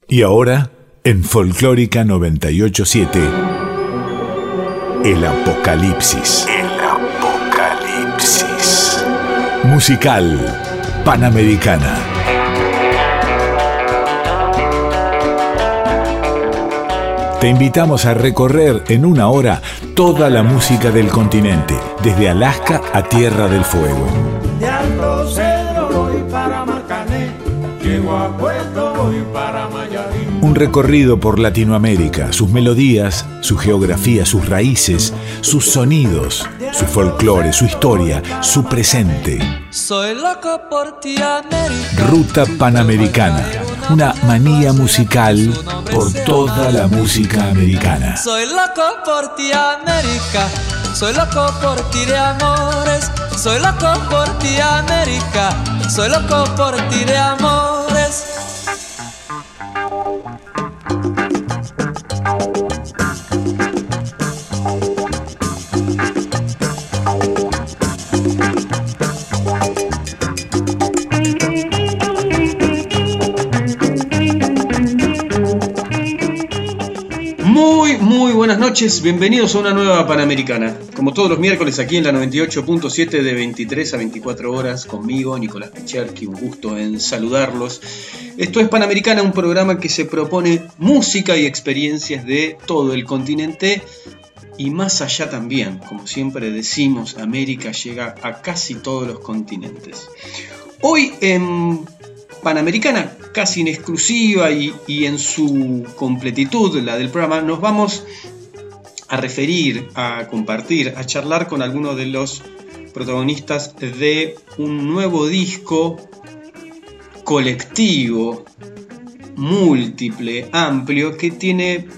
Y ahora, en Folclórica 987, el Apocalipsis. El Apocalipsis. Musical Panamericana. Te invitamos a recorrer en una hora toda la música del continente, desde Alaska a Tierra del Fuego. De Alto Cedro voy para Marcané, llego a Puerto voy para Mayarín. Un recorrido por Latinoamérica, sus melodías, su geografía, sus raíces, sus sonidos, su folclore, su historia, su presente. Soy loco por ti, América. Ruta Panamericana, una manía musical por toda la música americana. Soy loco por ti, América. Soy loco por ti de amores. Soy loco por ti, América. Soy loco por ti de amores. Muy buenas noches, bienvenidos a una nueva Panamericana. Como todos los miércoles aquí en la 98.7 de 23 a 24 horas conmigo, Nicolás Picharqui, un gusto en saludarlos. Esto es Panamericana, un programa que se propone música y experiencias de todo el continente y más allá también. Como siempre decimos, América llega a casi todos los continentes. Hoy en Panamericana, casi en exclusiva y en su completitud, la del programa, nos vamos a referir, a compartir, a charlar con algunos de los protagonistas de un nuevo disco colectivo, múltiple, amplio, que tiene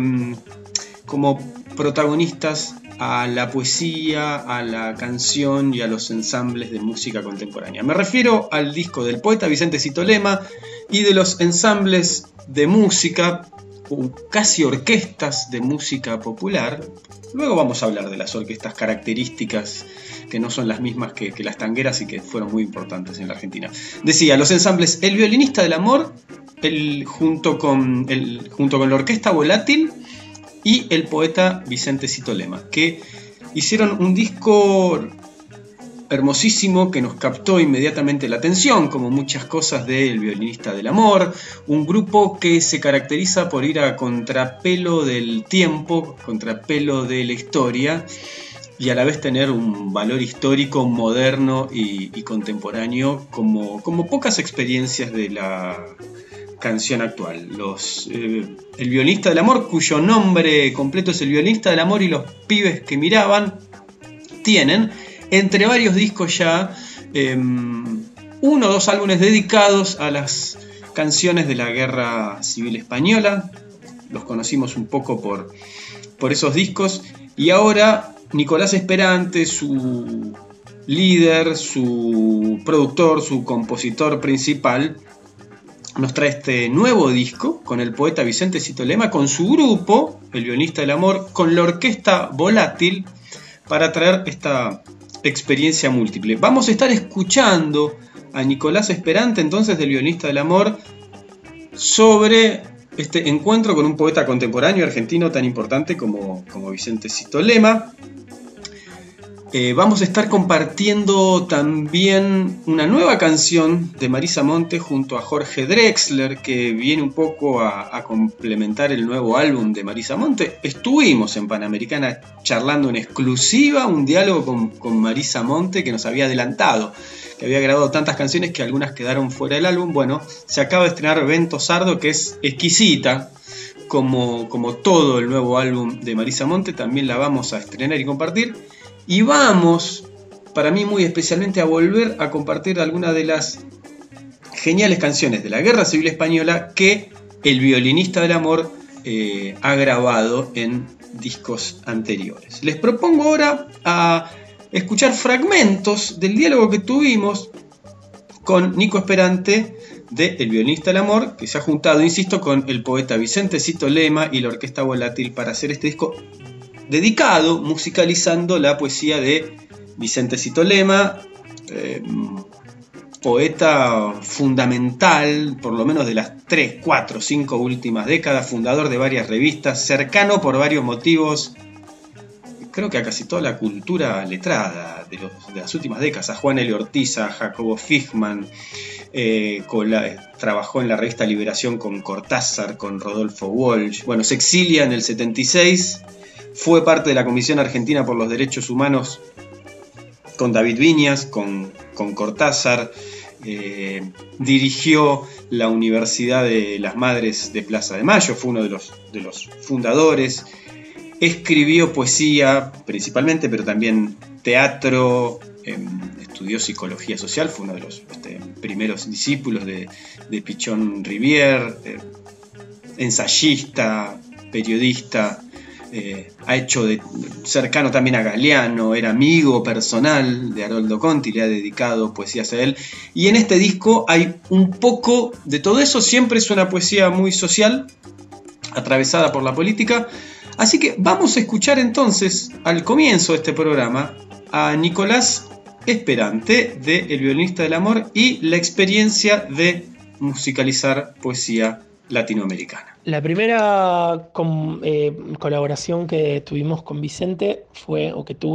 como protagonistas a la poesía, a la canción y a los ensambles de música contemporánea. Me refiero al disco del poeta Vicente Citolema y de los ensambles de música, casi orquestas de música popular. Luego vamos a hablar de las orquestas características que no son las mismas que las tangueras y que fueron muy importantes en la Argentina. Decía, los ensambles El Violinista del Amor, junto con la Orquesta Volátil, y el poeta Vicente Citolema, que hicieron un disco hermosísimo que nos captó inmediatamente la atención, como muchas cosas de El Violinista del Amor, un grupo que se caracteriza por ir a contrapelo del tiempo, contrapelo de la historia, y a la vez tener un valor histórico, moderno y contemporáneo, como pocas experiencias de la canción actual. El Violinista del Amor, cuyo nombre completo es El Violinista del Amor y los pibes que miraban, tienen entre varios discos ya 1 o 2 álbumes dedicados a las canciones de la Guerra Civil Española. Los conocimos un poco por esos discos, y ahora Nicolás Esperante, su líder, su productor, su compositor principal, nos trae este nuevo disco con el poeta Vicente Citolema, con su grupo, El Violinista del Amor, con la Orquesta Volátil, para traer esta experiencia múltiple. Vamos a estar escuchando a Nicolás Esperante, entonces, del Violinista del Amor, sobre este encuentro con un poeta contemporáneo argentino tan importante como Vicente Citolema. Vamos a estar compartiendo también una nueva canción de Marisa Monte junto a Jorge Drexler, que viene un poco a complementar el nuevo álbum de Marisa Monte. Estuvimos en Panamericana charlando en exclusiva un diálogo con Marisa Monte, que nos había adelantado, que había grabado tantas canciones que algunas quedaron fuera del álbum. Bueno, se acaba de estrenar Vento Sardo, que es exquisita, como todo el nuevo álbum de Marisa Monte. También la vamos a estrenar y compartir. Y vamos, para mí muy especialmente, a volver a compartir algunas de las geniales canciones de la Guerra Civil Española que El Violinista del Amor ha grabado en discos anteriores. Les propongo ahora a escuchar fragmentos del diálogo que tuvimos con Nico Esperante de El Violinista del Amor, que se ha juntado, insisto, con el poeta Vicente Citolema y la Orquesta Volátil para hacer este disco dedicado, musicalizando la poesía de Vicente Citolema, poeta fundamental, por lo menos de las 3, 4, 5 últimas décadas, fundador de varias revistas, cercano por varios motivos, creo que a casi toda la cultura letrada de las últimas décadas, a Juan L. Ortiz, a Jacobo Fichman, trabajó en la revista Liberación con Cortázar, con Rodolfo Walsh. Bueno, se exilia en el 76, fue parte de la Comisión Argentina por los Derechos Humanos con David Viñas, con Cortázar, dirigió la Universidad de las Madres de Plaza de Mayo, fue uno de los fundadores, escribió poesía principalmente, pero también teatro, estudió psicología social, fue uno de los primeros discípulos de Pichon Rivière, ensayista, periodista. Ha hecho cercano también a Galeano, era amigo personal de Haroldo Conti, le ha dedicado poesías a él. Y en este disco hay un poco de todo eso, siempre es una poesía muy social, atravesada por la política. Así que vamos a escuchar entonces, al comienzo de este programa, a Nicolás Esperante, de El violinista del amor, y la experiencia de musicalizar poesía latinoamericana. La primera colaboración que tuvimos con Vicente fue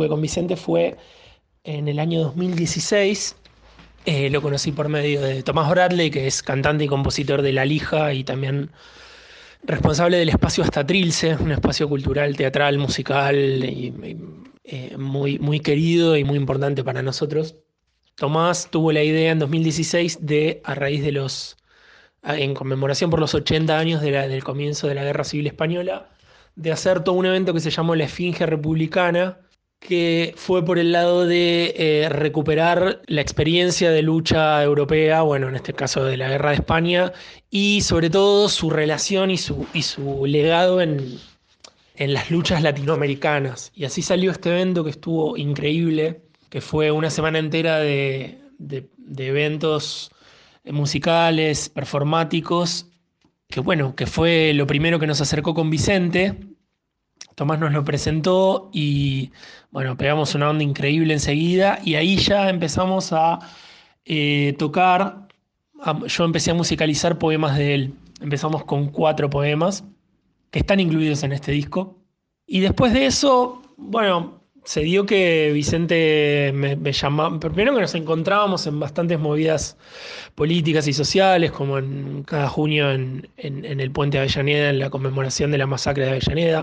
en el año 2016. Lo conocí por medio de Tomás Bradley, que es cantante y compositor de La Lija y también responsable del espacio Hasta Trilce, un espacio cultural, teatral, musical y muy, muy querido y muy importante para nosotros. Tomás tuvo la idea en 2016 a raíz de en conmemoración por los 80 años del comienzo de la Guerra Civil Española, de hacer todo un evento que se llamó La Esfinge Republicana, que fue por el lado de recuperar la experiencia de lucha europea, bueno, en este caso de la Guerra de España, y sobre todo su relación y su legado en las luchas latinoamericanas. Y así salió este evento que estuvo increíble, que fue una semana entera de eventos musicales, performáticos, que fue lo primero que nos acercó con Vicente. Tomás nos lo presentó y bueno, pegamos una onda increíble enseguida, y ahí ya empezamos a tocar. Yo empecé a musicalizar poemas de él. Empezamos con 4 poemas que están incluidos en este disco, y después de eso, bueno, se dio que Vicente me llamaba. Primero que nos encontrábamos en bastantes movidas políticas y sociales, como en cada junio en el Puente de Avellaneda, en la conmemoración de la masacre de Avellaneda,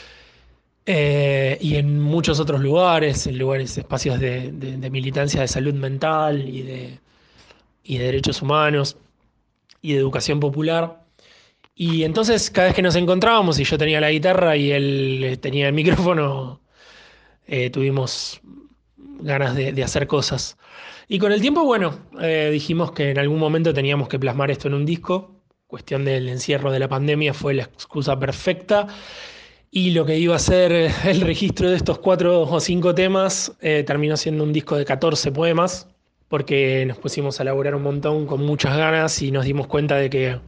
y en muchos otros lugares, espacios de militancia de salud mental y de derechos humanos y de educación popular. Y entonces, cada vez que nos encontrábamos y yo tenía la guitarra y él tenía el micrófono, tuvimos ganas de hacer cosas. Y con el tiempo, bueno, dijimos que en algún momento teníamos que plasmar esto en un disco. Cuestión del encierro de la pandemia fue la excusa perfecta. Y lo que iba a ser el registro de estos 4 o 5 temas terminó siendo un disco de 14 poemas, porque nos pusimos a elaborar un montón con muchas ganas y nos dimos cuenta de que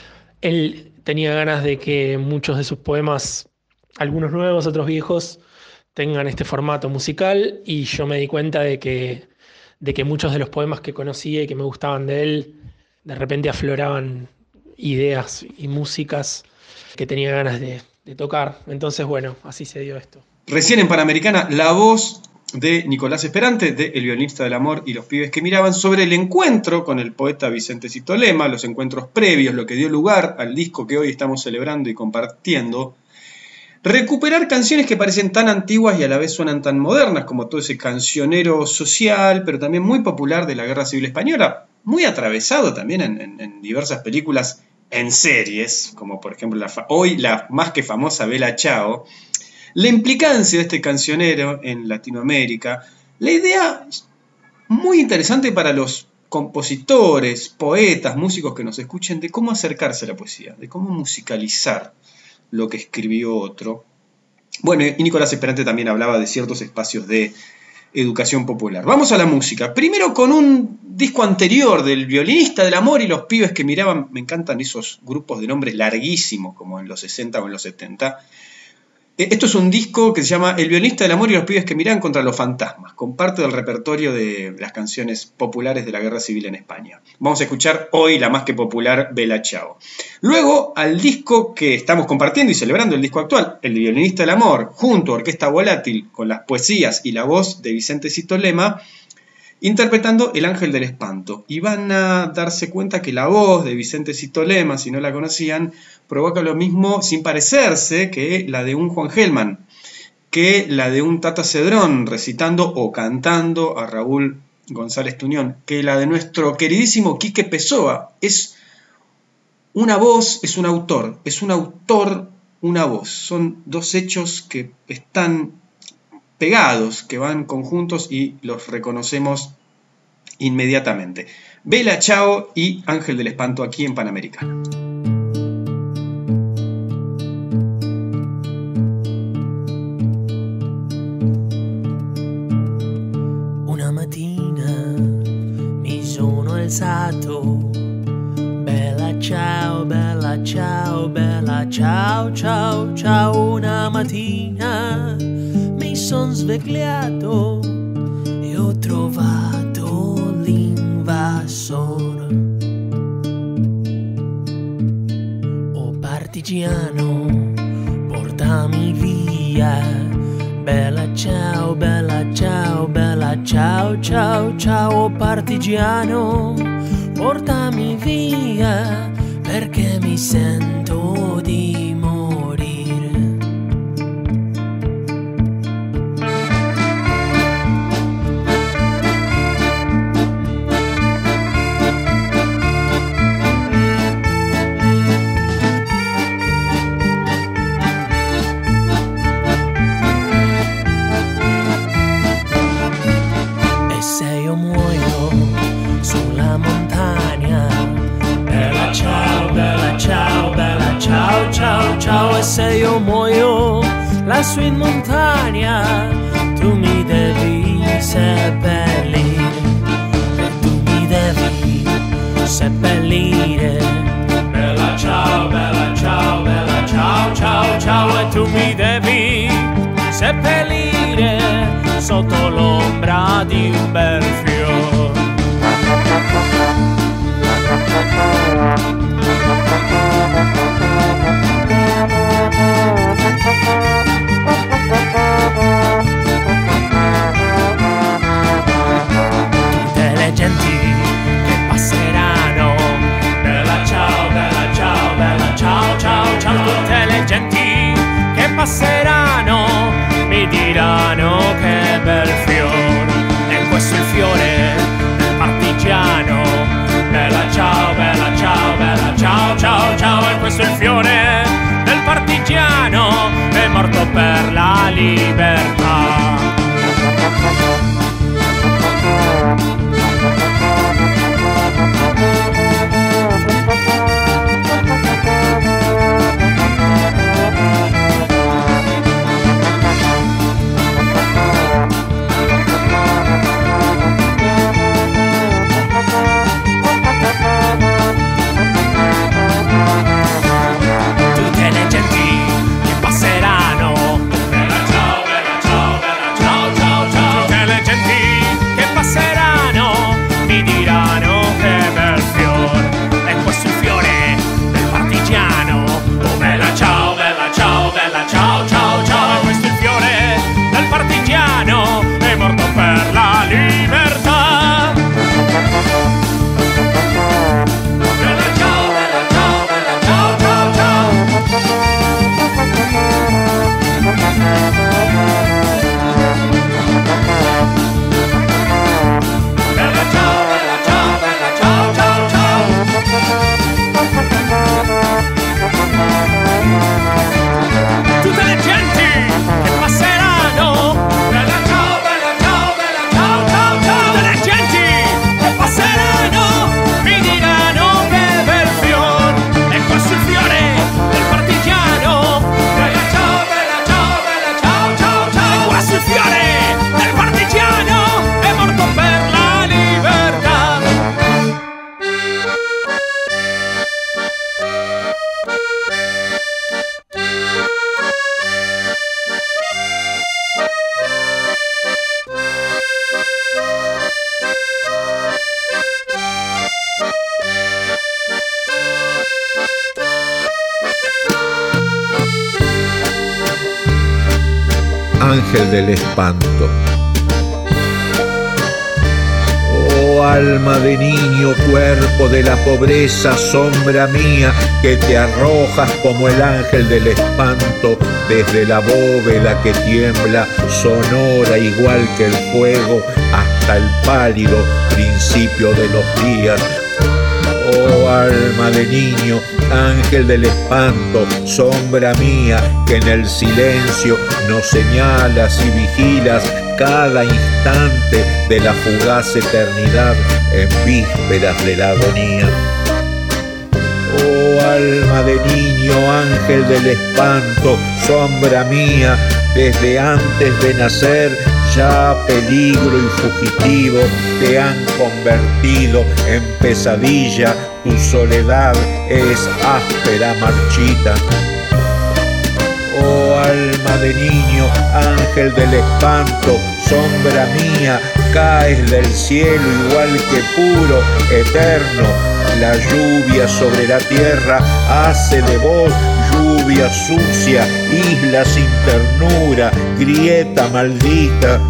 él tenía ganas de que muchos de sus poemas, algunos nuevos, otros viejos, tengan este formato musical, y yo me di cuenta de que muchos de los poemas que conocía y que me gustaban de él, de repente afloraban ideas y músicas que tenía ganas de tocar. Entonces, bueno, así se dio esto. Recién en Panamericana, la voz de Nicolás Esperante, de El violinista del amor y los pibes que miraban, sobre el encuentro con el poeta Vicente Citolema, los encuentros previos, lo que dio lugar al disco que hoy estamos celebrando y compartiendo. Recuperar canciones que parecen tan antiguas y a la vez suenan tan modernas, como todo ese cancionero social, pero también muy popular de la Guerra Civil Española, muy atravesado también en diversas películas, en series, como por ejemplo hoy la más que famosa Bella Ciao. La implicancia de este cancionero en Latinoamérica, la idea muy interesante para los compositores, poetas, músicos que nos escuchen, de cómo acercarse a la poesía, de cómo musicalizar lo que escribió otro. Bueno, y Nicolás Esperante también hablaba de ciertos espacios de educación popular. Vamos a la música. Primero con un disco anterior del violinista del amor y los pibes que miraban. Me encantan esos grupos de nombres larguísimos, como en los 60 o en los 70. Esto es un disco que se llama El violinista del amor y los pibes que miran contra los fantasmas, con parte del repertorio de las canciones populares de la Guerra Civil en España. Vamos a escuchar hoy la más que popular Bella Ciao. Luego al disco que estamos compartiendo y celebrando, el disco actual, El violinista del amor, junto a Orquesta Volátil, con las poesías y la voz de Vicente Cito Lema, interpretando El ángel del espanto. Y van a darse cuenta que la voz de Vicente Cito Lema, si no la conocían, provoca lo mismo sin parecerse que la de un Juan Gelman, que la de un Tata Cedrón recitando o cantando a Raúl González Tuñón, que la de nuestro queridísimo Quique Pessoa. Es una voz, es un autor, una voz. Son dos hechos que están pegados, que van conjuntos y los reconocemos inmediatamente. Bella Ciao y Ángel del Espanto aquí en Panamericana. Una mattina mi sono alzato, bella ciao, bella ciao, bella ciao, ciao, ciao. Una mattina mi son svegliato e ho trovato l'invasor. Oh partigiano, portami via, bella ciao, bella ciao, bella ciao, ciao, ciao. Oh partigiano, portami via, perché mi sento di morire. E se io muoio sulla montagna, bella ciao, bella ciao, bella ciao, ciao, ciao. E se io muoio lassù in montagna, tu mi devi seppellire, e tu mi devi seppellire. Bella ciao, bella ciao, bella ciao, ciao, ciao. E tu mi devi seppellire sotto l'ombra di un bel fiore. Tutte le genti che passeranno, bella ciao, bella ciao, bella ciao, ciao, ciao. Tutte le genti che passeranno mi diranno che bel fiore. E questo è il fiore del partigiano, bella ciao, bella ciao, bella ciao, ciao, ciao. E questo è il fiore del partigiano, è morto per la libertà. Tutte le genti che passeranno, bella ciao, bella ciao, bella ciao, ciao, ciao. Tutte le ángel del espanto. Oh alma de niño, cuerpo de la pobreza, sombra mía, que te arrojas como el ángel del espanto desde la bóveda que tiembla, sonora igual que el fuego, hasta el pálido principio de los días. Oh alma de niño, ángel del espanto, sombra mía, que en el silencio nos señalas y vigilas cada instante de la fugaz eternidad en vísperas de la agonía. Oh alma de niño, ángel del espanto, sombra mía, desde antes de nacer ya peligro y fugitivo te han convertido en pesadilla, tu soledad es áspera, marchita. Oh alma de niño, ángel del espanto, sombra mía, caes del cielo igual que puro, eterno. La lluvia sobre la tierra hace de vos lluvia sucia, isla sin ternura, grieta maldita.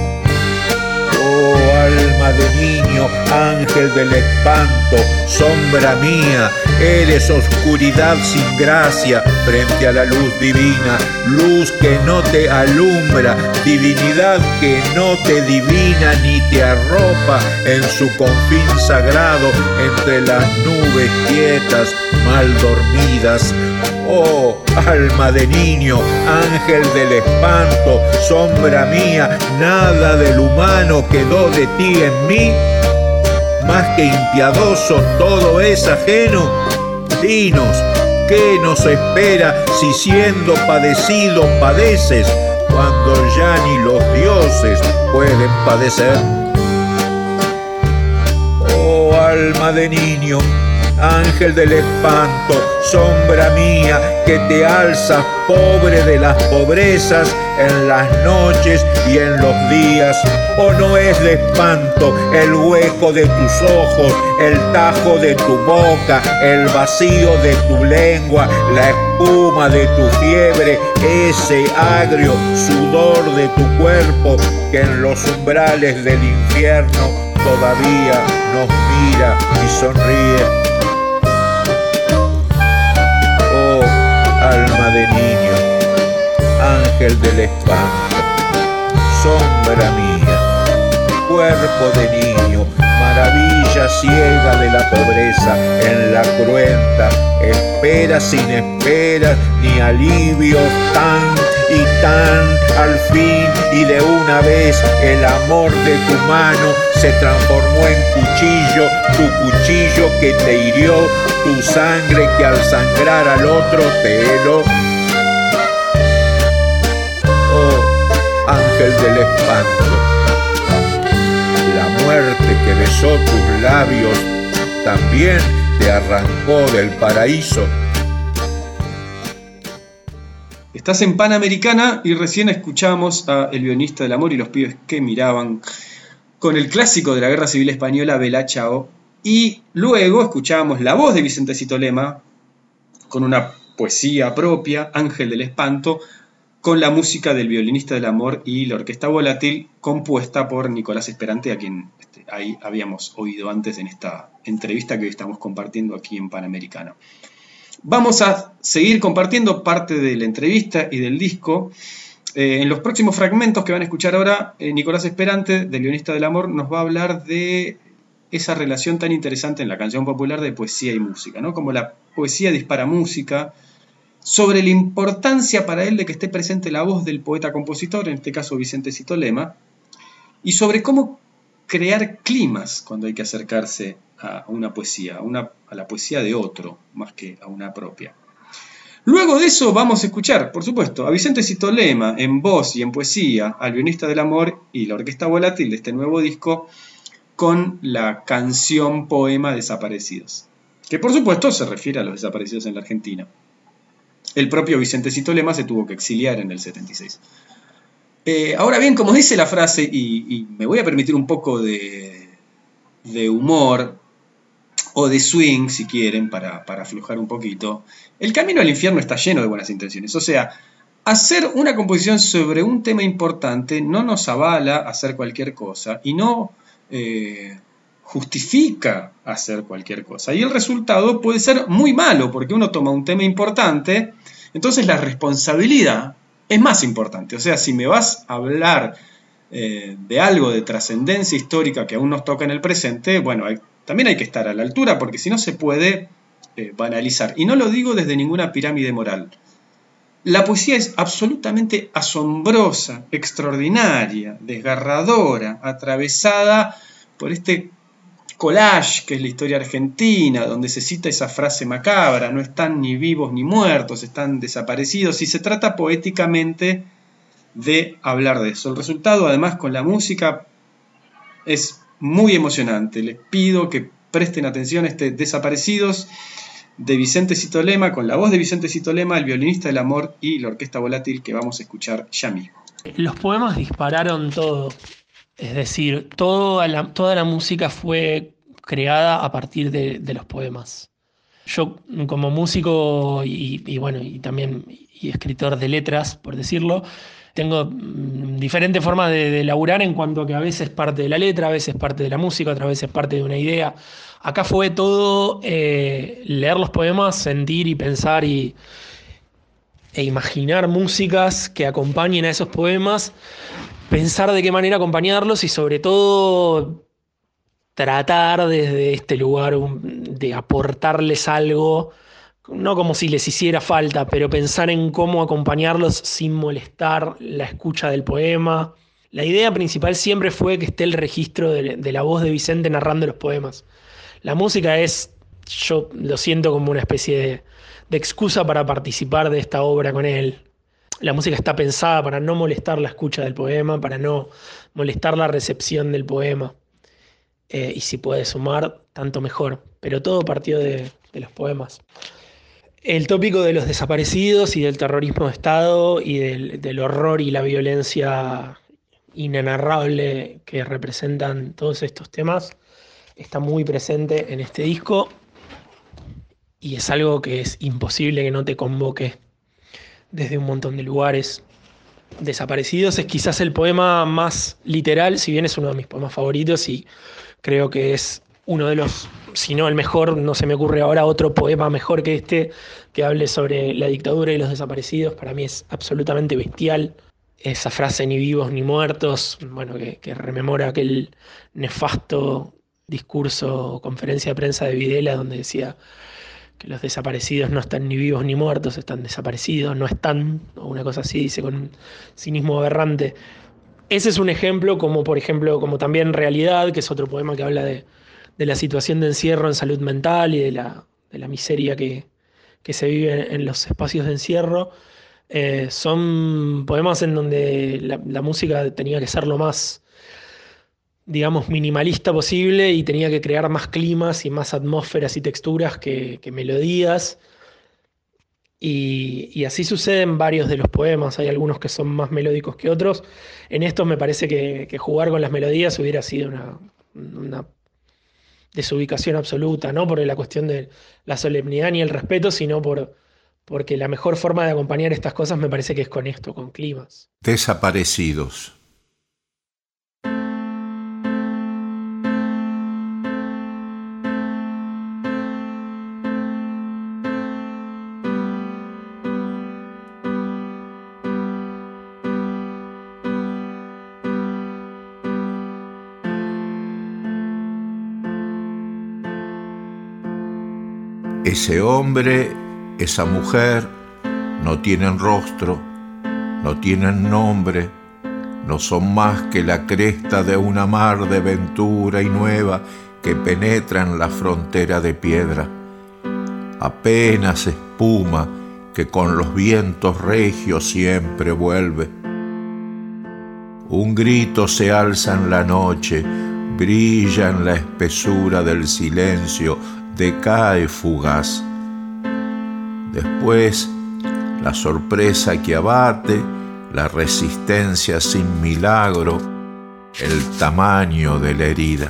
Oh alma de niño, ángel del espanto, sombra mía, eres oscuridad sin gracia frente a la luz divina, luz que no te alumbra, divinidad que no te divina ni te arropa en su confín sagrado entre las nubes quietas, mal dormidas. Oh, alma de niño, ángel del espanto, sombra mía, nada del humano quedó de ti en mí, más que impiadoso todo es ajeno. Dinos, ¿qué nos espera si siendo padecido padeces, cuando ya ni los dioses pueden padecer? Oh, alma de niño, ángel del espanto, sombra mía, que te alzas pobre de las pobrezas en las noches y en los días. ¿O no es de espanto el hueco de tus ojos, el tajo de tu boca, el vacío de tu lengua, la espuma de tu fiebre, ese agrio sudor de tu cuerpo que en los umbrales del infierno todavía nos mira y sonríe? Alma de niño, ángel del espanto, sombra mía, cuerpo de niño, maravilla ciega de la pobreza en la cruenta, espera sin esperas ni alivios, tan y tan al fin, y de una vez el amor de tu mano se transformó en cuchillo, tu cuchillo que te hirió, tu sangre que al sangrar al otro te heló. Oh, ángel del espanto, la muerte que besó tus labios también te arrancó del paraíso. Estás en Panamericana y recién escuchamos a El violinista del amor y los pibes que miraban con el clásico de la Guerra Civil Española, Bella Ciao, y luego escuchábamos la voz de Vicentecito Lema con una poesía propia, Ángel del Espanto, con la música del violinista del amor y la orquesta volátil compuesta por Nicolás Esperante, a quien ahí habíamos oído antes en esta entrevista que hoy estamos compartiendo aquí en Panamericana. Vamos a seguir compartiendo parte de la entrevista y del disco. En los próximos fragmentos que van a escuchar ahora, Nicolás Esperante, del violinista del amor, nos va a hablar de esa relación tan interesante en la canción popular de poesía y música, ¿no? Como la poesía dispara música, sobre la importancia para él de que esté presente la voz del poeta-compositor, en este caso Vicentecito Lema, y sobre cómo crear climas cuando hay que acercarse a una poesía, a la poesía de otro, más que a una propia. Luego de eso vamos a escuchar, por supuesto, a Vicentecito Lema en voz y en poesía, al violinista del amor y la orquesta volátil de este nuevo disco, con la canción poema Desaparecidos, que por supuesto se refiere a los desaparecidos en la Argentina. El propio Vicentecito Lema se tuvo que exiliar en el 76. Ahora bien, como dice la frase, y me voy a permitir un poco de humor, o de swing, si quieren, para aflojar un poquito, el camino al infierno está lleno de buenas intenciones. O sea, hacer una composición sobre un tema importante no nos avala a hacer cualquier cosa y no justifica hacer cualquier cosa. Y el resultado puede ser muy malo, porque uno toma un tema importante, entonces la responsabilidad es más importante. O sea, si me vas a hablar de algo de trascendencia histórica que aún nos toca en el presente, bueno, también hay que estar a la altura, porque si no se puede banalizar. Y no lo digo desde ninguna pirámide moral. La poesía es absolutamente asombrosa, extraordinaria, desgarradora, atravesada por este collage que es la historia argentina, donde se cita esa frase macabra: no están ni vivos ni muertos, están desaparecidos, y se trata poéticamente de hablar de eso. El resultado, además, con la música es muy emocionante. Les pido que presten atención a este Desaparecidos de Vicente Citolema, con la voz de Vicente Citolema, el violinista del amor y la orquesta volátil, que vamos a escuchar ya mismo. Los poemas dispararon todo, es decir, toda la música fue creada a partir de los poemas. Yo, como músico y también escritor de letras, por decirlo, tengo diferentes formas de laburar, en cuanto a que a veces parte de la letra, a veces parte de la música, otras veces parte de una idea. Acá fue todo leer los poemas, sentir y pensar e imaginar músicas que acompañen a esos poemas, pensar de qué manera acompañarlos y sobre todo tratar desde este lugar de aportarles algo, no como si les hiciera falta, pero pensar en cómo acompañarlos sin molestar la escucha del poema. La idea principal siempre fue que esté el registro de la voz de Vicente narrando los poemas. La música yo lo siento como una especie de excusa para participar de esta obra con él. La música está pensada para no molestar la escucha del poema, para no molestar la recepción del poema. Y si puede sumar, tanto mejor. Pero todo partió de los poemas. El tópico de los desaparecidos y del terrorismo de Estado y del horror y la violencia inenarrable que representan todos estos temas está muy presente en este disco, y es algo que es imposible que no te convoque desde un montón de lugares. Desaparecidos es quizás el poema más literal, si bien es uno de mis poemas favoritos, y creo que es uno de los, si no el mejor, no se me ocurre ahora otro poema mejor que este que hable sobre la dictadura y los desaparecidos. Para mí es absolutamente bestial esa frase, ni vivos ni muertos, bueno, que rememora aquel nefasto discurso o conferencia de prensa de Videla, donde decía que los desaparecidos no están ni vivos ni muertos, están desaparecidos, no están, o una cosa así, dice con un cinismo aberrante. Ese es un ejemplo, como también Realidad, que es otro poema que habla de la situación de encierro en salud mental y de la miseria que se vive en los espacios de encierro. Son poemas en donde la música tenía que ser lo más, digamos, minimalista posible, y tenía que crear más climas y más atmósferas y texturas que melodías. Y así sucede en varios de los poemas. Hay algunos que son más melódicos que otros. En estos me parece que jugar con las melodías hubiera sido una desubicación absoluta, no por la cuestión de la solemnidad ni el respeto, sino porque la mejor forma de acompañar estas cosas me parece que es con esto, con climas. Desaparecidos. Ese hombre, esa mujer, no tienen rostro, no tienen nombre, no son más que la cresta de una mar de ventura y nueva que penetra en la frontera de piedra. Apenas espuma que con los vientos regios siempre vuelve. Un grito se alza en la noche, brilla en la espesura del silencio, decae fugaz. Después, la sorpresa que abate, la resistencia sin milagro, el tamaño de la herida.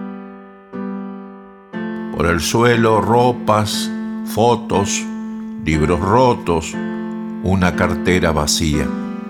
Por el suelo ropas, fotos, libros rotos, una cartera vacía.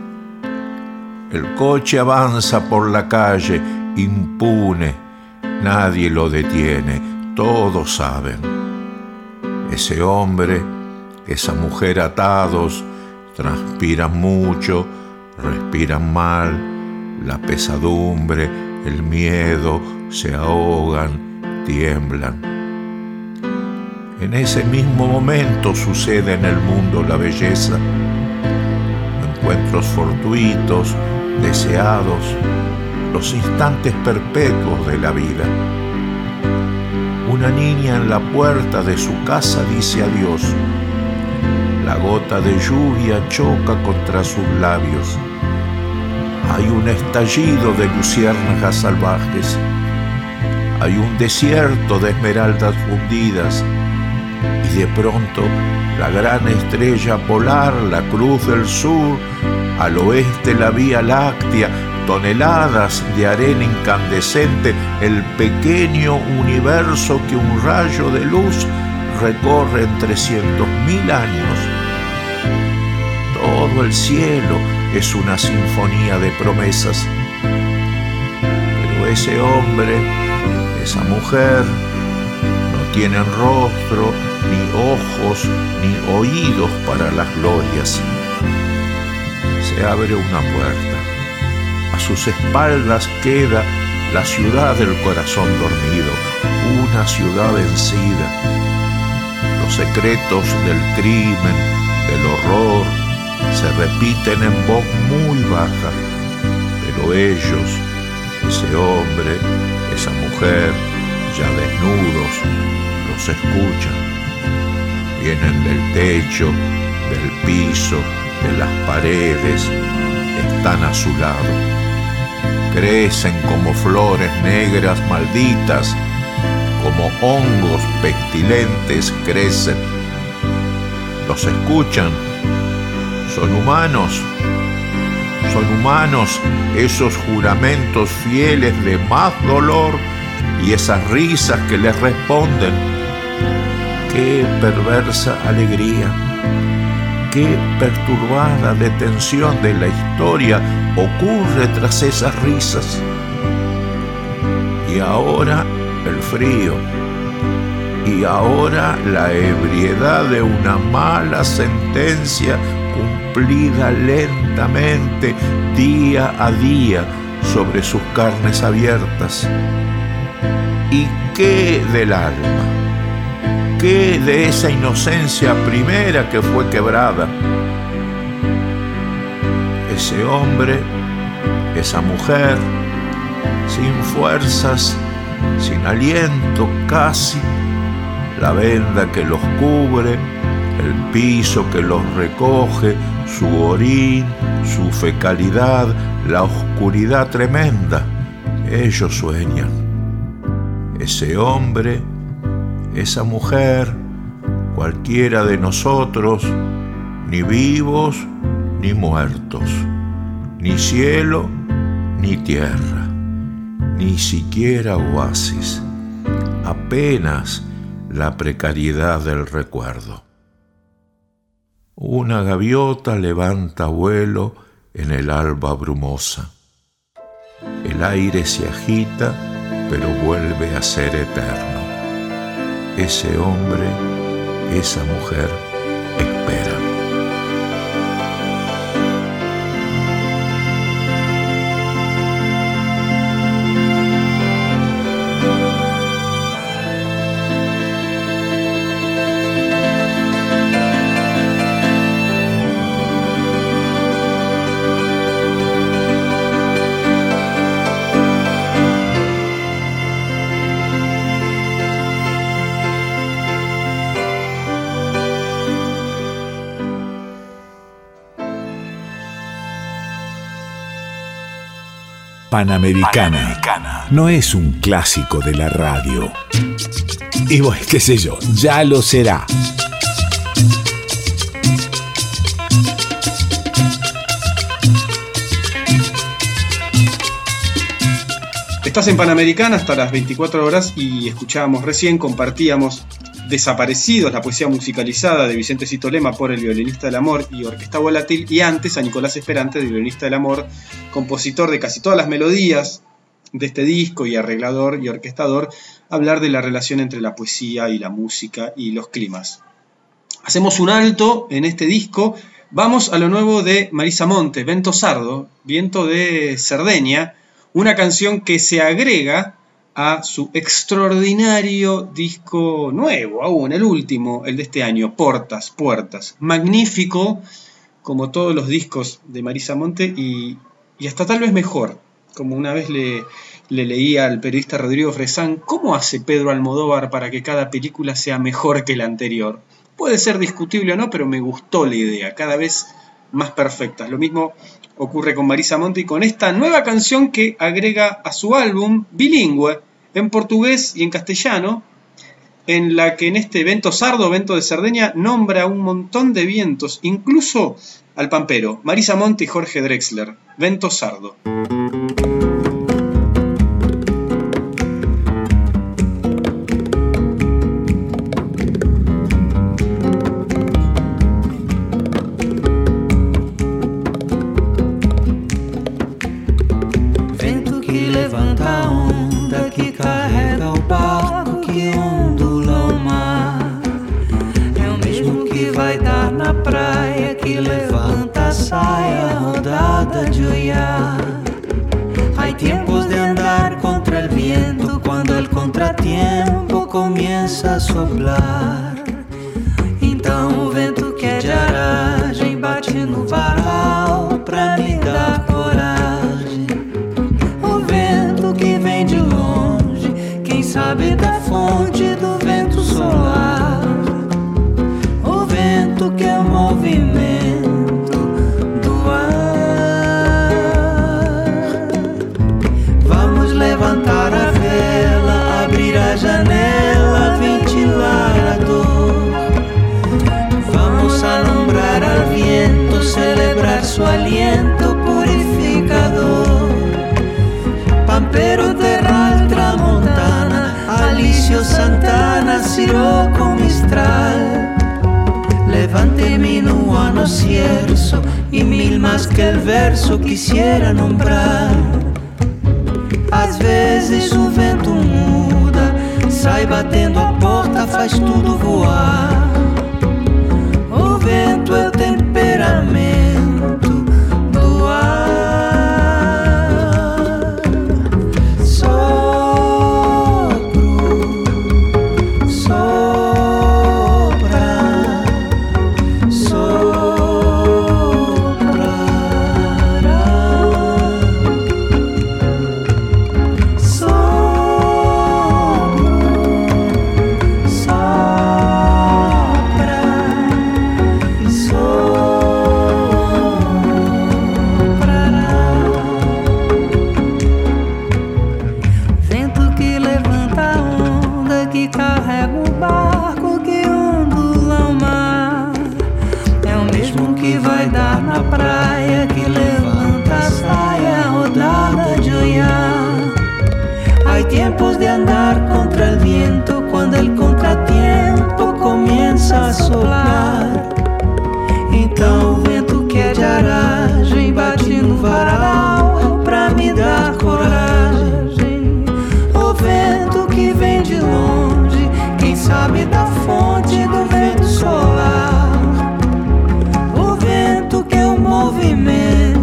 El coche avanza por la calle, impune, nadie lo detiene, todos saben. Ese hombre, esa mujer atados, transpiran mucho, respiran mal, la pesadumbre, el miedo, se ahogan, tiemblan. En ese mismo momento sucede en el mundo la belleza, encuentros fortuitos, deseados, los instantes perpetuos de la vida. Una niña en la puerta de su casa dice adiós. La gota de lluvia choca contra sus labios. Hay un estallido de luciérnagas salvajes. Hay un desierto de esmeraldas fundidas. Y de pronto la gran estrella polar, la Cruz del Sur, al oeste la Vía Láctea, toneladas de arena incandescente, el pequeño universo que un rayo de luz recorre en 300.000 años. Todo el cielo es una sinfonía de promesas. Pero ese hombre, esa mujer, no tienen rostro, ni ojos, ni oídos para las glorias. Se abre una puerta. A sus espaldas queda la ciudad del corazón dormido, una ciudad vencida. Los secretos del crimen, del horror, se repiten en voz muy baja, pero ellos, ese hombre, esa mujer, ya desnudos, los escuchan. Vienen del techo, del piso, de las paredes, están a su lado. Crecen como flores negras malditas, como hongos pestilentes crecen. Los escuchan. Son humanos esos juramentos fieles de más dolor y esas risas que les responden. Qué perversa alegría, qué perturbada detención de la historia ocurre tras esas risas. Y ahora el frío, y ahora la ebriedad de una mala sentencia cumplida lentamente, día a día, sobre sus carnes abiertas. ¿Y qué del alma? ¿Qué de esa inocencia primera que fue quebrada? Ese hombre, esa mujer, sin fuerzas, sin aliento casi, la venda que los cubre, el piso que los recoge, su orín, su fecalidad, la oscuridad tremenda. Ellos sueñan. Ese hombre, esa mujer, cualquiera de nosotros, ni vivos ni muertos, ni cielo ni tierra, ni siquiera oasis, apenas la precariedad del recuerdo. Una gaviota levanta vuelo en el alba brumosa. El aire se agita, pero vuelve a ser eterno. Ese hombre, esa mujer, espera. Panamericana no es un clásico de la radio. Y bueno, qué sé yo, ya lo será. Estás en Panamericana hasta las 24 horas y escuchábamos recién, compartíamos Desaparecidos, la poesía musicalizada de Vicente Cito Lema por El violinista del amor y Orquesta Volátil, y antes a Nicolás Esperante de Violinista del amor, compositor de casi todas las melodías de este disco y arreglador y orquestador, hablar de la relación entre la poesía y la música y los climas. Hacemos un alto en este disco, vamos a lo nuevo de Marisa Monte, Vento Sardo, Viento de Cerdeña, una canción que se agrega a su extraordinario disco nuevo, aún el último, el de este año, Puertas. Magnífico, como todos los discos de Marisa Monte, y hasta tal vez mejor. Como una vez le leía al periodista Rodrigo Fresán, ¿cómo hace Pedro Almodóvar para que cada película sea mejor que la anterior? Puede ser discutible o no, pero me gustó la idea, cada vez más perfectas. Lo mismo ocurre con Marisa Monte y con esta nueva canción que agrega a su álbum bilingüe en portugués y en castellano, en la que en este Vento Sardo, Vento de Cerdeña, nombra un montón de vientos, incluso al pampero, Marisa Monte y Jorge Drexler, Vento Sardo. Começa a soprar, então o vento que é de aragem bate no varal pra me dar coragem. O vento que vem de longe, quem sabe da fonte do vento solar. O vento que é o movimento do ar. Vamos levantar a vela, abrir a janela, ventilar a dor. Vamos alumbrar al viento, celebrar su aliento purificador. Pampero, Terral, Tramontana, Alicio, Santana, Siroco, Mistral. Levante-me no ano cierzo y mil más que el verso quisiera nombrar. Às vezes o vento muda, sai batendo a porta, faz tudo voar. O vento é o temperamento do ar. Sopro, sopra, soprará. Praia que levanta a saia rodada de olhar. Hay tiempos de andar contra el viento cuando el contratiempo comienza a soplar. Então o vento que é de aragem bate no varal pra me dar coragem. O vento que vem de longe, quem sabe da fonte do vento solar. Movimento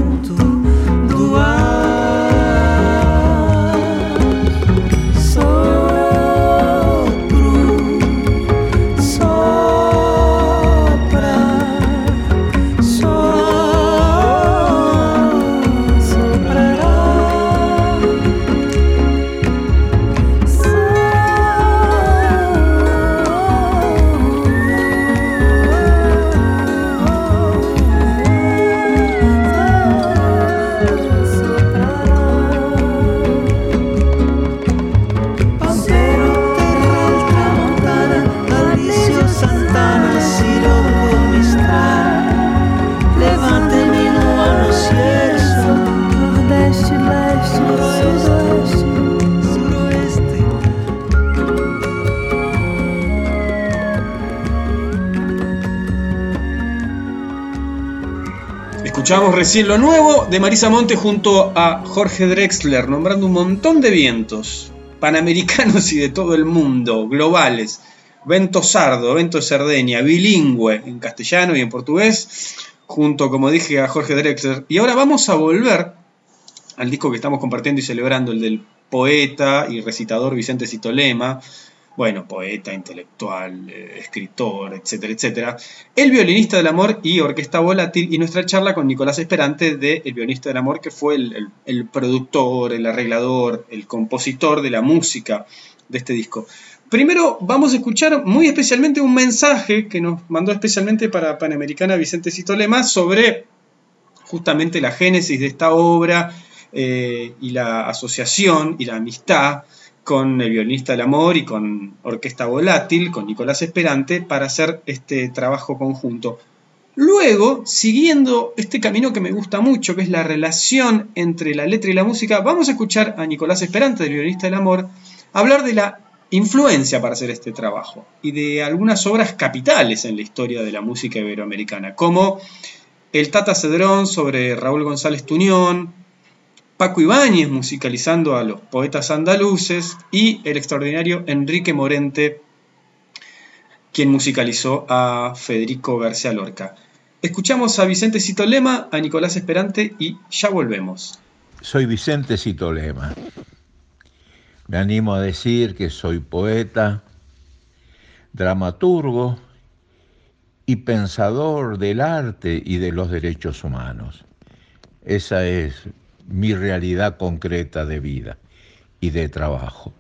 Escuchamos recién lo nuevo de Marisa Monte junto a Jorge Drexler, nombrando un montón de vientos, panamericanos y de todo el mundo, globales. Vento sardo, vento de Cerdeña, bilingüe en castellano y en portugués, junto, como dije, a Jorge Drexler. Y ahora vamos a volver al disco que estamos compartiendo y celebrando, el del poeta y recitador Vicente Citolema. Bueno, poeta, intelectual, escritor, etcétera, etcétera. El violinista del amor y Orquesta Volátil, y nuestra charla con Nicolás Esperante de El violinista del amor, que fue el productor, el arreglador, el compositor de la música de este disco. Primero vamos a escuchar muy especialmente un mensaje que nos mandó especialmente para Panamericana Vicente Citolema sobre justamente la génesis de esta obra y la asociación y la amistad con el violinista del amor y con Orquesta Volátil, con Nicolás Esperante, para hacer este trabajo conjunto. Luego, siguiendo este camino que me gusta mucho, que es la relación entre la letra y la música, vamos a escuchar a Nicolás Esperante, del violinista del amor, hablar de la influencia para hacer este trabajo y de algunas obras capitales en la historia de la música iberoamericana, como el Tata Cedrón sobre Raúl González Tuñón, Paco Ibáñez musicalizando a los poetas andaluces y el extraordinario Enrique Morente, quien musicalizó a Federico García Lorca. Escuchamos a Vicente Citolema, a Nicolás Esperante y ya volvemos. Soy Vicente Citolema. Me animo a decir que soy poeta, dramaturgo y pensador del arte y de los derechos humanos. Esa es mi realidad concreta de vida y de trabajo.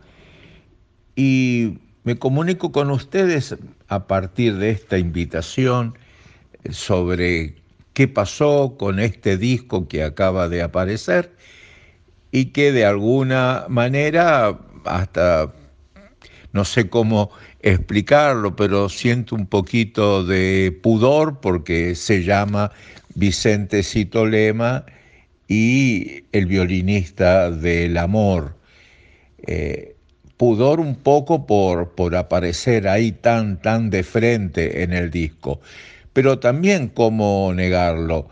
Y me comunico con ustedes a partir de esta invitación sobre qué pasó con este disco que acaba de aparecer y que de alguna manera, hasta no sé cómo explicarlo, pero siento un poquito de pudor porque se llama Vicente Citolema y el violinista del amor. Pudor un poco por aparecer ahí tan de frente en el disco, pero también, ¿cómo negarlo?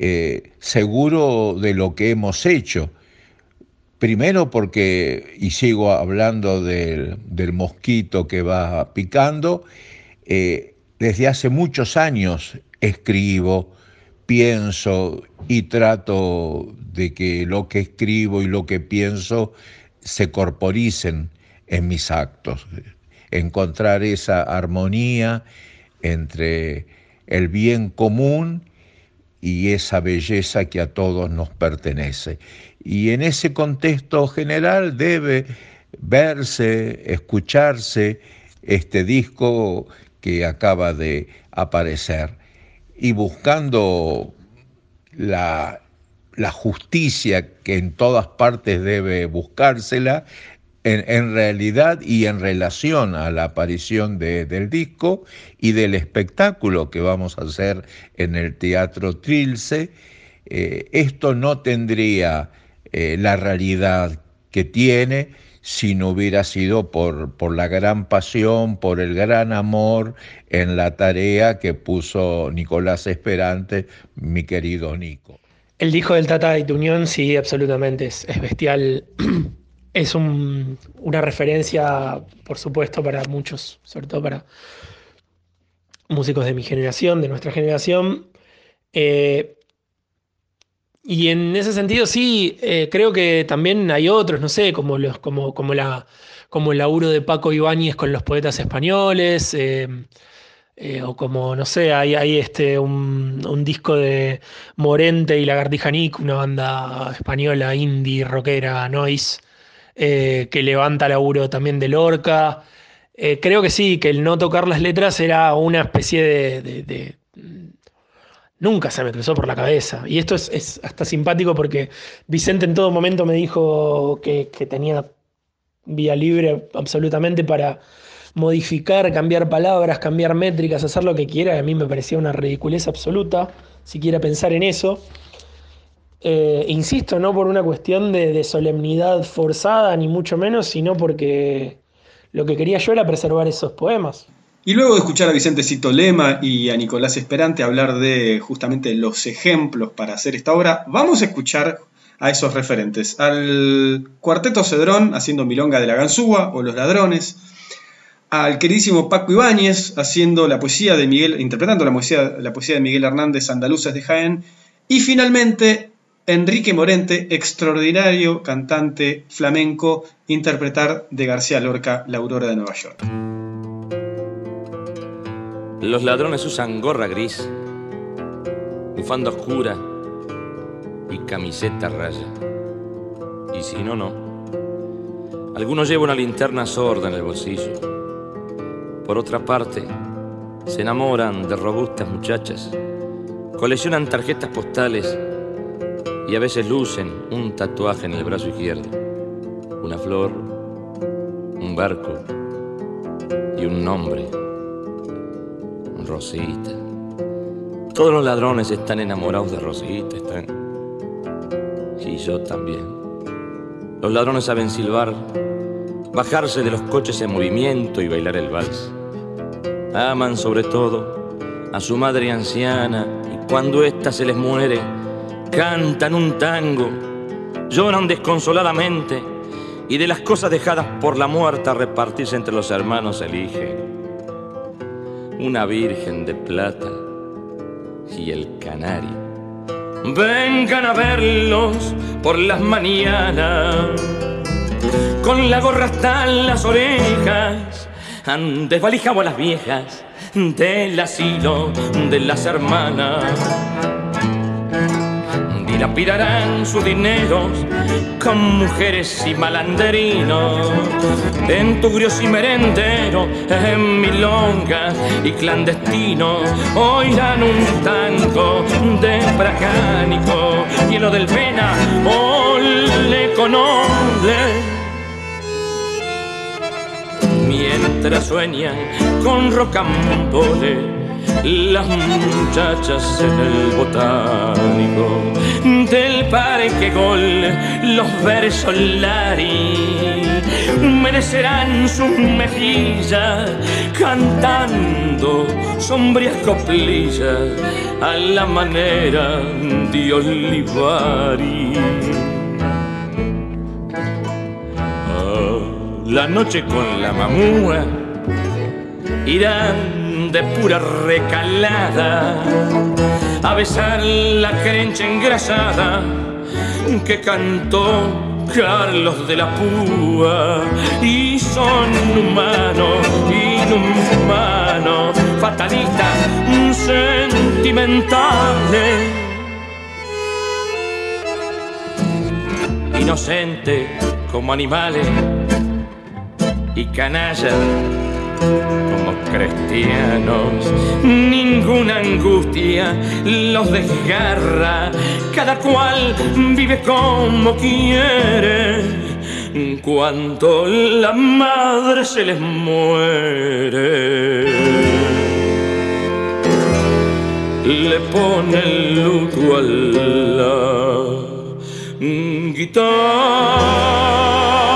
Seguro de lo que hemos hecho. Primero porque, y sigo hablando del mosquito que va picando, desde hace muchos años escribo, pienso y trato de que lo que escribo y lo que pienso se corporicen en mis actos. Encontrar esa armonía entre el bien común y esa belleza que a todos nos pertenece. Y en ese contexto general debe verse, escucharse este disco que acaba de aparecer. Y buscando la justicia que en todas partes debe buscársela, en realidad y en relación a la aparición del disco y del espectáculo que vamos a hacer en el Teatro Trilce, esto no tendría la realidad que tiene si no hubiera sido por la gran pasión, por el gran amor en la tarea que puso Nicolás Esperante, mi querido Nico. El disco del Tata de Tuñón, sí, absolutamente, es bestial. Es una referencia, por supuesto, para muchos, sobre todo para músicos de mi generación, de nuestra generación. Y en ese sentido sí, creo que también hay otros, no sé, como el laburo de Paco Ibáñez con los poetas españoles, o como, no sé, hay un disco de Morente y Lagartija Nick, una banda española, indie, rockera, noise, que levanta laburo también de Lorca. Creo que sí, que el no tocar las letras era una especie de nunca se me cruzó por la cabeza. Y esto es hasta simpático porque Vicente en todo momento me dijo que tenía vía libre absolutamente para modificar, cambiar palabras, cambiar métricas, hacer lo que quiera. A mí me parecía una ridiculez absoluta siquiera pensar en eso. Insisto, no por una cuestión de solemnidad forzada, ni mucho menos, sino porque lo que quería yo era preservar esos poemas. Y luego de escuchar a Vicente Cito Lema y a Nicolás Esperante hablar de justamente los ejemplos para hacer esta obra, vamos a escuchar a esos referentes. Al Cuarteto Cedrón haciendo Milonga de la Ganzúa o Los Ladrones, al queridísimo Paco Ibáñez haciendo la poesía de Miguel, interpretando la poesía de Miguel Hernández, Andaluces de Jaén, y finalmente Enrique Morente, extraordinario cantante flamenco, interpretar de García Lorca La Aurora de Nueva York. Los ladrones usan gorra gris, bufanda oscura y camiseta raya. Y si no, no. Algunos llevan una linterna sorda en el bolsillo. Por otra parte, se enamoran de robustas muchachas, coleccionan tarjetas postales y a veces lucen un tatuaje en el brazo izquierdo. Una flor, un barco y un nombre. Rosita. Todos los ladrones están enamorados de Rosita, están. Y yo también. Los ladrones saben silbar, bajarse de los coches en movimiento y bailar el vals. Aman sobre todo a su madre anciana y cuando ésta se les muere, cantan un tango, lloran desconsoladamente y de las cosas dejadas por la muerta a repartirse entre los hermanos eligen una virgen de plata y el canario. Vengan a verlos por las mañanas, con la gorra hasta las orejas, han desvalijado a las viejas del asilo de las hermanas. Dilapidarán sus dineros con mujeres y malanderinos, en tugrios y merenderos, en milongas y clandestinos. Oirán un tango de bracánico lleno del pena, ole con ole, mientras sueñan con rocambole las muchachas en el botánico. Del parque gol los versos lari merecerán sus mejillas cantando sombrías coplillas a la manera de Olivari. La noche con la mamúa irán de pura recalada a besar la crencha engrasada que cantó Carlos de la Púa. Y son humanos, inhumanos, fatalistas, sentimentales, inocentes como animales y canallas como cristianos. Ninguna angustia los desgarra, cada cual vive como quiere. Cuando la madre se les muere, le pone el luto a la guitarra.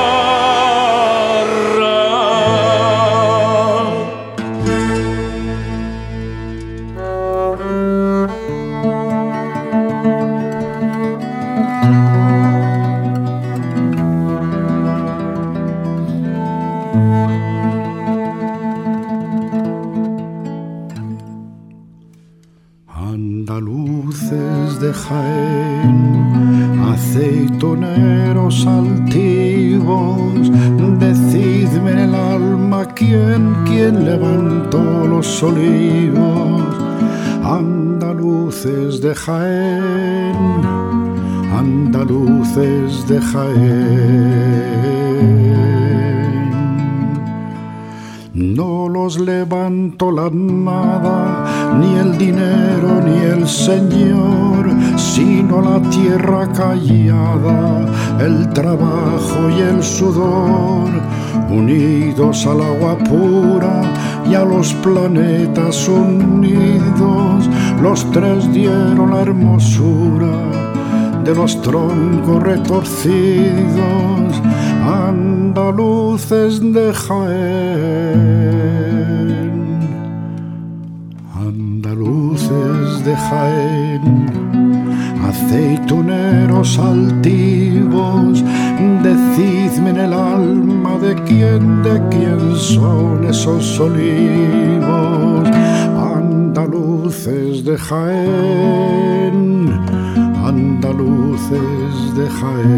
De Jaén, aceitoneros altivos, decidme en el alma quién levantó los olivos. Andaluces de Jaén, andaluces de Jaén. No los levantó la nada, ni el dinero ni el señor, sino la tierra callada, el trabajo y el sudor, unidos al agua pura y a los planetas unidos. Los tres dieron la hermosura de los troncos retorcidos, andaluces de Jaén. andaluces de Jaén, aceituneros altivos, decidme en el alma de quién son esos olivos. Andaluces de Jaén, andaluces de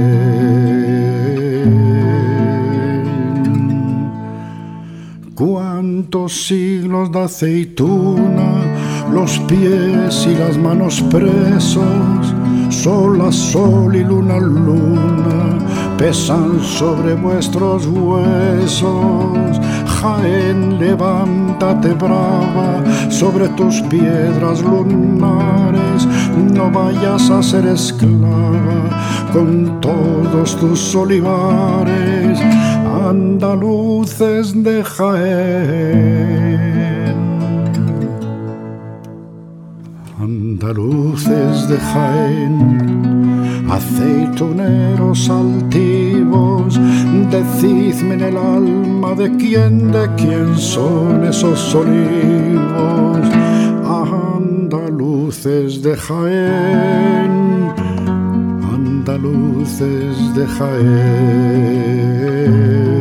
Jaén. Cuántos siglos de aceituna, los pies y las manos presos, sol a sol y luna a luna, pesan sobre vuestros huesos. Jaén, levántate brava sobre tus piedras lunares, no vayas a ser esclava con todos tus olivares. Andaluces de Jaén, andaluces de Jaén, aceituneros altivos, decidme en el alma de quién son esos olivos. Andaluces de Jaén, andaluces de Jaén.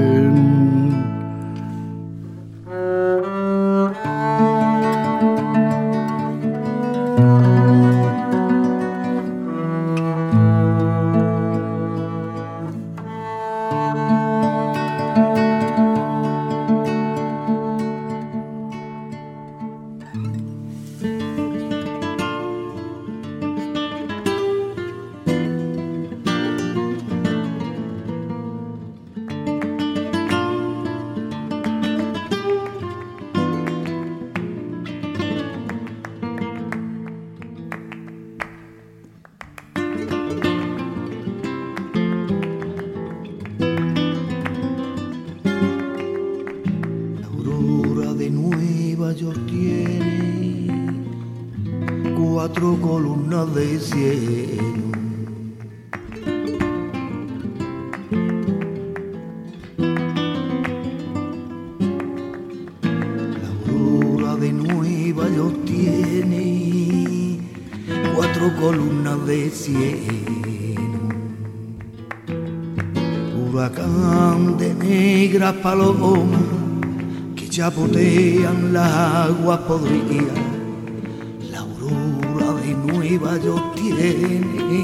Paloma que chapotean las aguas podridas, la aurora de Nueva York tiene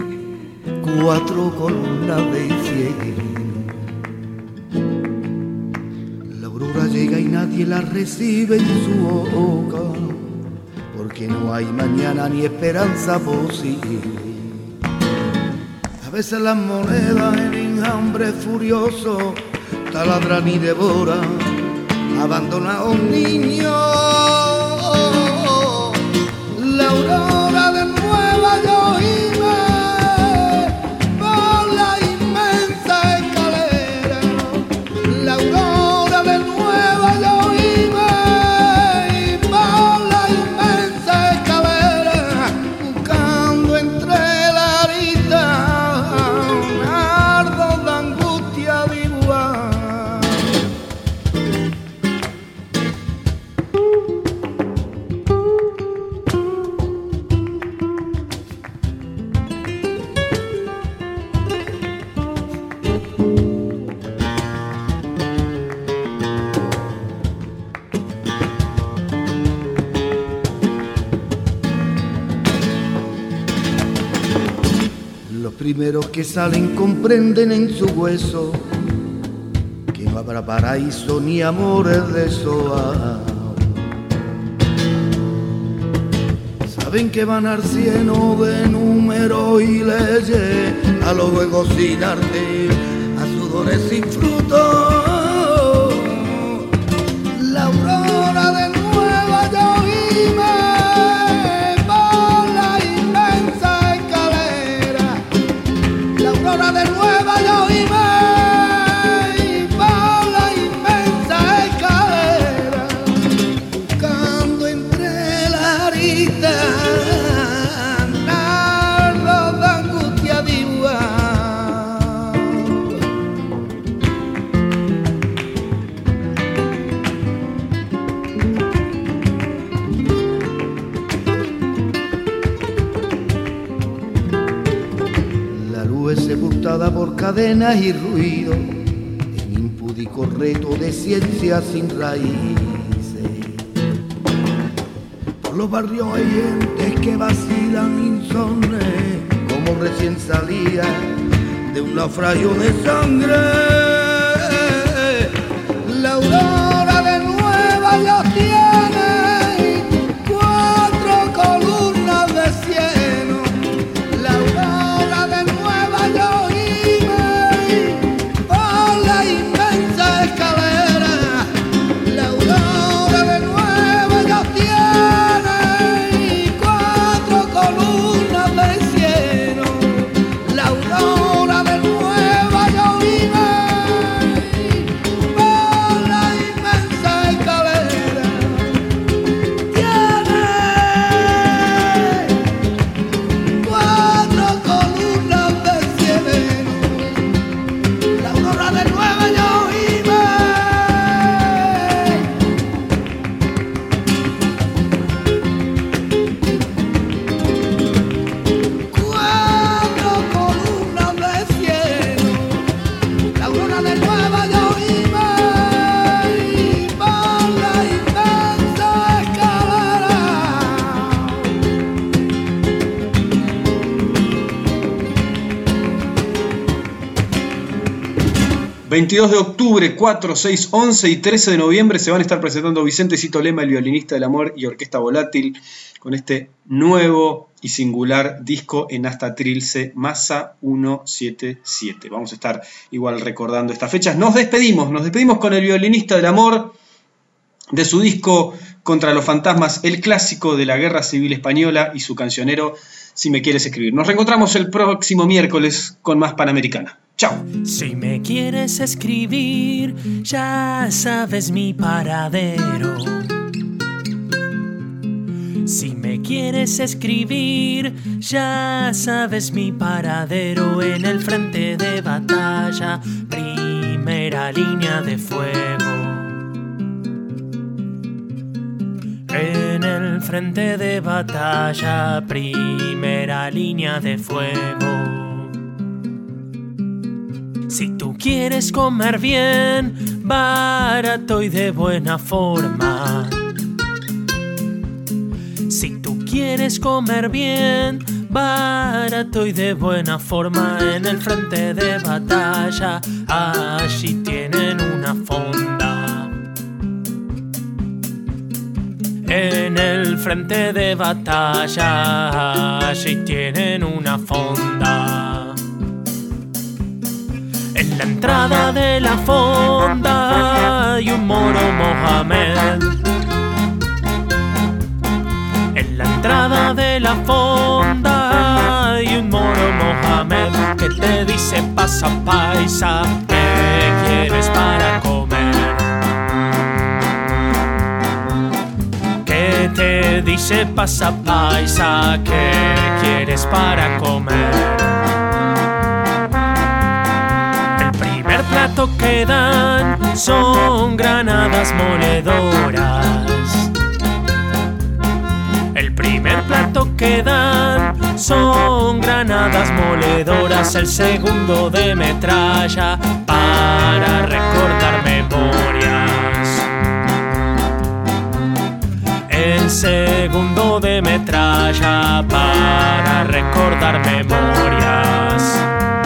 4 columnas de cielo. La aurora llega y nadie la recibe en su boca, porque no hay mañana ni esperanza posible. A veces las monedas en enjambre furioso taladran y devora, abandona a un niño. La aurora de Nueva York por la inmensa escalera. La aurora de Nueva York por la inmensa escalera, buscando entre la arista un ardo de angustia viva. Los primeros que salen comprenden en su hueso que no habrá paraíso ni amores de soa. Saben que van al cielo de números y leyes, a los juegos sin arte, a sudores sin fruto. La aurora de Nueva York por la inmensa escalera. La aurora de Nueva York por la inmensa escalera, buscando entre la arista nardos de angustia diva. nube sepultada por cadenas y ruido, en impúdico reto de ciencia sin raíces. Por los barrios hay gentes que vacilan insones, como recién salía de un naufragio de sangre. La aurora de Nueva York tiene 4 columnas de cieno. La aurora de Nueva York por la inmensa escalera. La aurora de Nueva York tiene 4 columnas de cieno. La aurora de Nueva York por la inmensa escalera. Tiene 4 columnas de cieno. La aurora de Nueva York. 4 columnas de cielo. La aurora de Nueva York por la inmensa escalera. 22 de octubre, 4, 6, 11 y 13 de noviembre se van a estar presentando Vicente Cito Lema, el violinista del amor, y Orquesta Volátil, con este nuevo y singular disco en Asta Trilce, Masa 177. Vamos a estar igual recordando estas fechas. Nos despedimos con el violinista del amor, de su disco Contra los Fantasmas, el clásico de la Guerra Civil Española, y su cancionero Si me quieres escribir. Nos reencontramos el próximo miércoles con más Panamericana. Chao. Si me quieres escribir, ya sabes mi paradero. Si me quieres escribir, ya sabes mi paradero. En el frente de batalla, primera línea de fuego. En el frente de batalla, primera línea de fuego. Si tú quieres comer bien, barato y de buena forma. Si tú quieres comer bien, barato y de buena forma, en el frente de batalla, allí tienen una fonda. En el frente de batalla, allí tienen una fonda. En la entrada de la fonda hay un moro Mohamed. En la entrada de la fonda hay un moro Mohamed que te dice: pasa paisa, ¿qué quieres para comer? Que te dice: pasa paisa, ¿qué quieres para comer? El plato que dan son granadas moledoras. El primer plato que dan son granadas moledoras. El segundo de metralla para recordar memorias. El segundo de metralla para recordar memorias.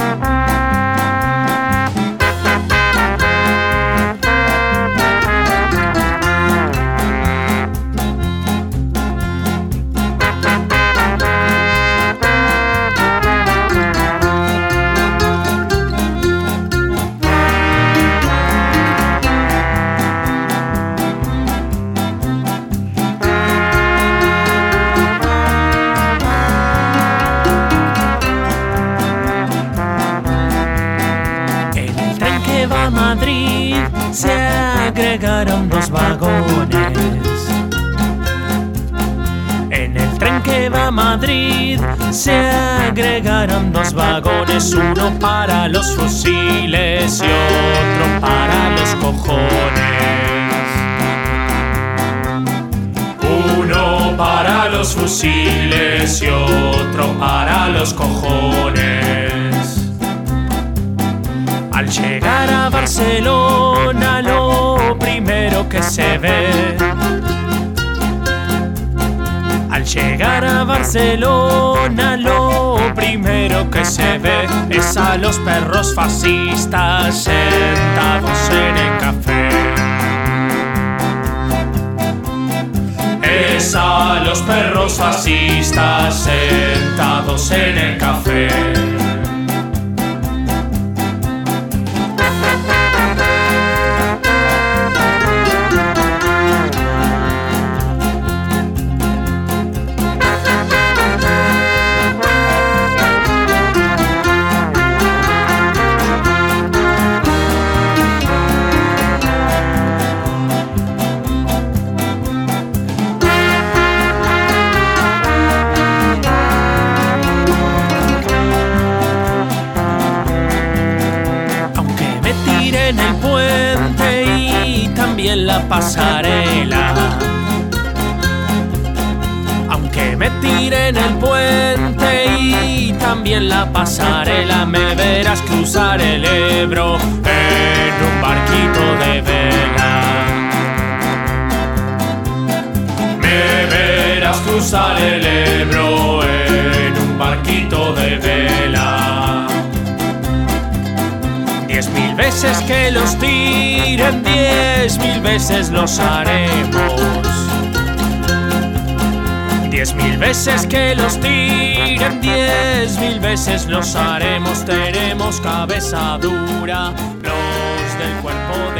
Se agregaron 2 vagones. En el tren que va a Madrid se agregaron 2 vagones, uno para los fusiles y otro para los cojones. Uno para los fusiles y otro para los cojones. llegar a Barcelona, lo primero que se ve. Al llegar a Barcelona, lo primero que se ve es a los perros fascistas sentados en el café. Es a los perros fascistas sentados en el café. En la pasarela, aunque me tire en el puente y también la pasarela, me verás cruzar el Ebro en un barquito de vela. Me verás cruzar el Ebro en un barquito de vela. 10.000 veces que los tiren, 10.000 veces los haremos. 10.000 veces que los tiren, 10.000 veces los haremos. Tenemos cabeza dura, los del cuerpo